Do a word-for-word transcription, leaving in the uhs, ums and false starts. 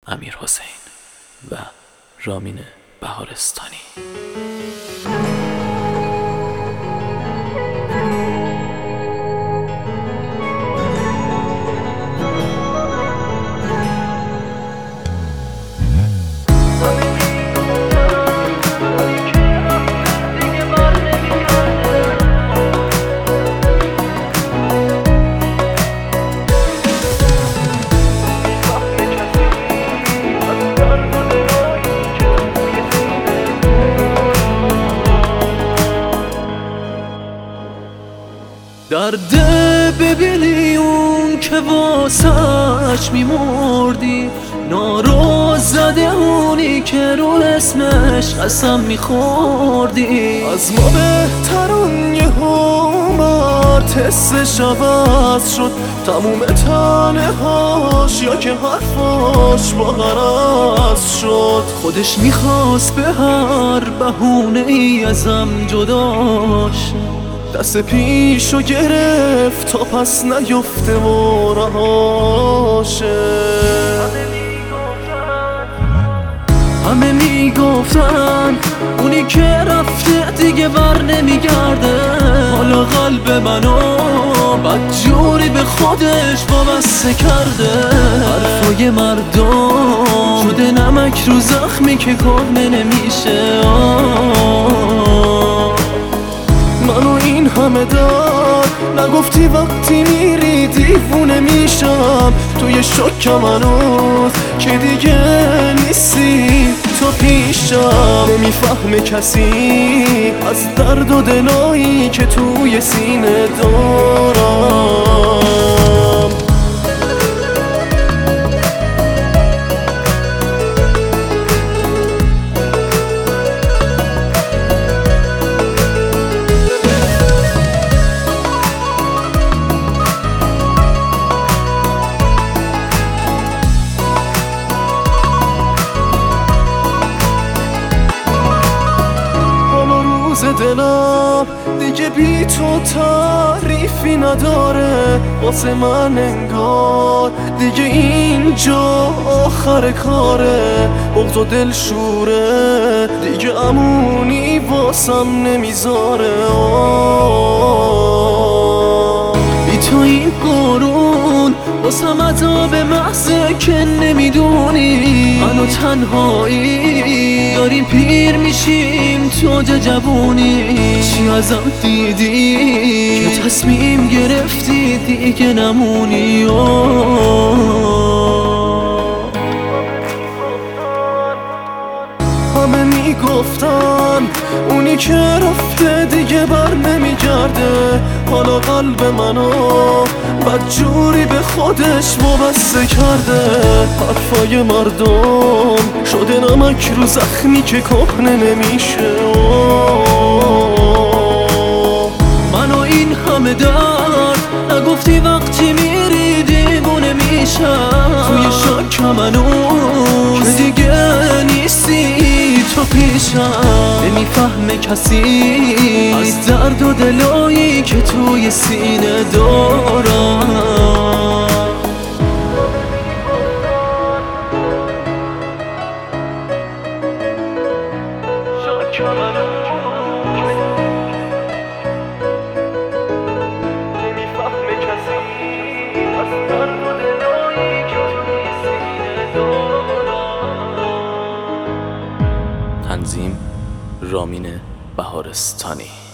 امیرحسین و رامین بهارستانی. درده ببینی اون که واسش میمردی، نارو زده اونی که رو اسمش قسم میخوردی. از ما بهتر اون یه اومد حسش عوض شد، تموم تنه هاش یا که حرفاش با غرض شد. خودش میخواست به هر بهونه ای ازم جداش، دست پیشو گرفت تا پس نیفته و رهاشه. همه میگفتن اونی که رفته دیگه بر نمیگرده، حالا قلب منو بدجوری به خودش وابسته کرده. حرفای مردم شده نمک رو زخمی که کهنه نمیشه. منو این همه دار نگفتی وقتی میری دیوونه میشم. توی شکم هنوز که دیگه نیستی تو پیشم. نمیفهمه کسی از درد و دلایی که توی سینه دارم. دلم دیگه بی تو تعریفی نداره واسه من، انگار دیگه اینجا آخر کاره. بغض و دل شوره دیگه امونی واسم نمیذاره. بی تو این قرون واسم عذاب محضه که نمیدونی. منو تنهایی داریم پیر میشیم تو جوونی. چی ازم دیدی که تصمیم گرفتی دیگه نمونی؟ همه میگفتن اونی که رفته دیگه بر نمیگرده، حالا قلب منو بدجوری به خودش وابسته کرده. حرفای مردم شده نمک رو زخمی که کهنه نمیشه. منو این همه درد نگفتی وقتی میری دیوونه میشم. توی شک منو که دیگه نیستی تو پیشم. نمیفهمه کسی از درد و دلایی که توی سینه دارم. نمیفهمه کسی از درد و دلایی که توی سینه دارم. تنظیم رامین بهارستانی.